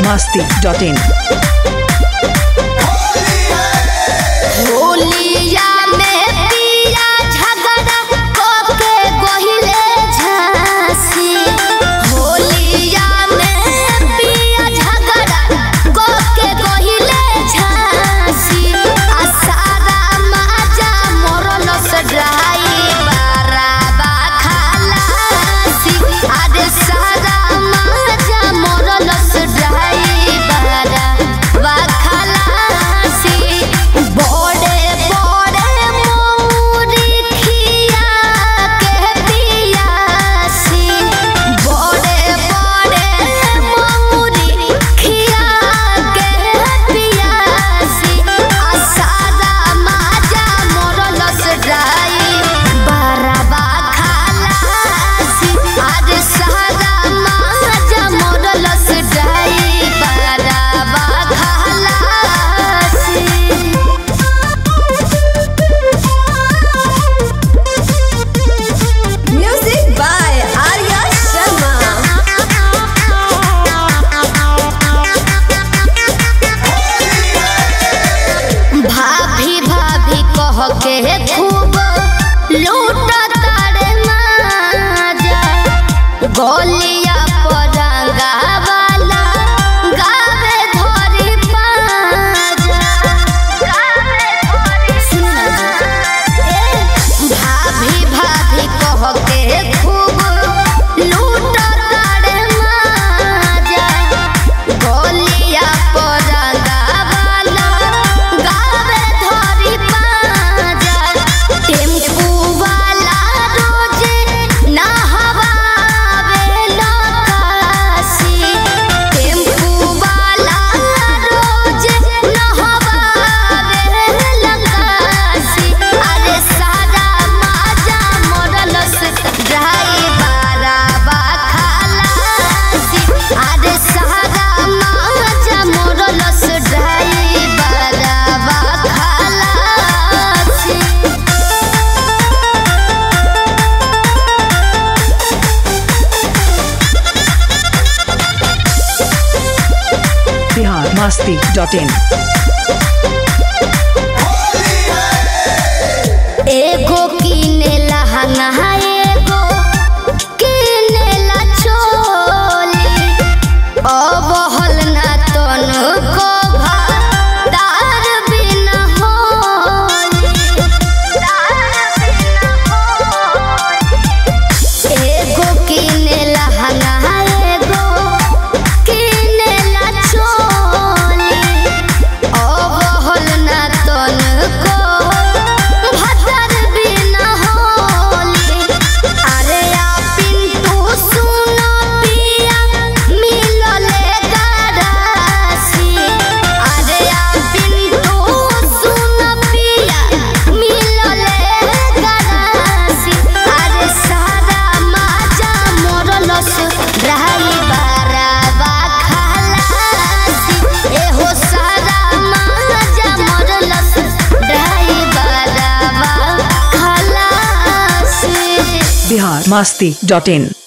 biharmasti.in के खूब लूटा तारे माजा गोलिया परंगा वाला गावे धरी पाजा भाभी भाभी कह के खूब लूटा तारे माजा गोलिया परंगा वाला गावे धरी पाजा टेम्पू वाला रोजे नहवावे लकाशी टेम्पू वाला रोजे नहवावे लकाशी अरे सारा माजा मोरलस ड्राइवरवा खलासी अरे सारा माजा मोरलस ड्राइवरवा खलासी biharmasti.in एगो किनेला लहंगा एगो किनेला चोली अबहल ना तनको दार बिना होली एगो किनेला लहंगा एगो किनेला चोली अबहल ना तनको भतर बिना होली अरे आ पिंटू सुनो पिया मिलले गरासी अरे आ पिंटू सुनो पिया मिलले गरासी अरे सारा माजा मोरलस ड्राइवरवा खलासी एहो सारा माजा मोरलस ड्राइवरवा खलासी biharmasti.in